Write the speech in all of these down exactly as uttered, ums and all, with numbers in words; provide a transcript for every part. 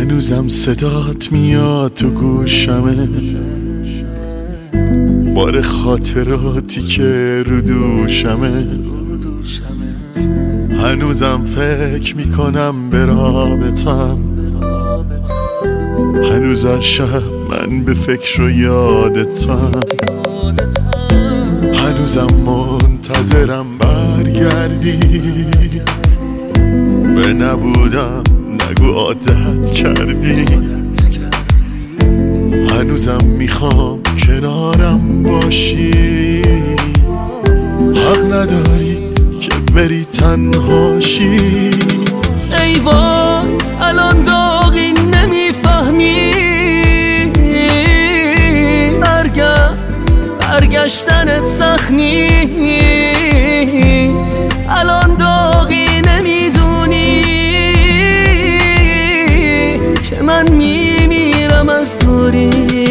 هنوزم صدات میاد تو گوشمه، بار خاطراتی که رو دوشمه. هنوزم فکر میکنم به رابطم، هنوز هر شب من به فکر و یادتم. هنوزم منتظرم برگردی، به نبودم نگو عادت کردی. هنوزم میخوام کنارم باشی، حق نداری که بری تنهاشی. ای وای الان داغی نمیفهمی، برگرد برگشتنت سخت نیست. الان داغی نمیدونی که من میمیرم از دوری.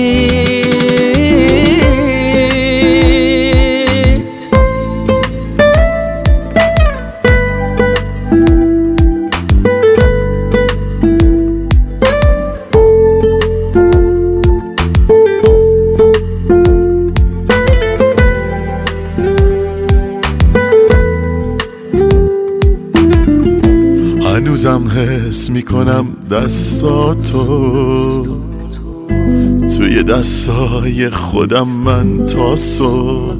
هنوزم حس میکنم دستاتو توی دستای خودم من تا صبح.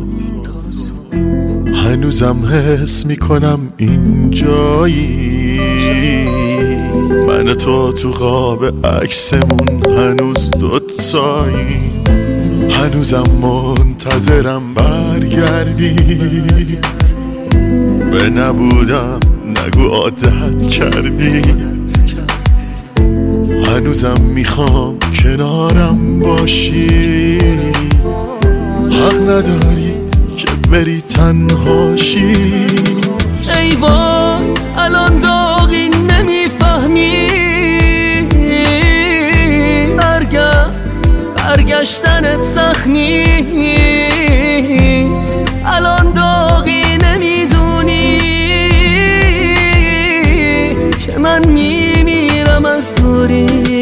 هنوزم حس میکنم اینجایی، من تو تو قاب عکسمون هنوز دوتایی. هنوزم منتظرم برگردی، به نبودم نگو عادت کردی. هنوزم میخوام کنارم باشی، حق نداری که بری تنهاشی. ای وای الان داغی نمیفهمی، برگرد برگشتنت سخت نیست. الان داغی نمیدونی که من میمیرم از دوری.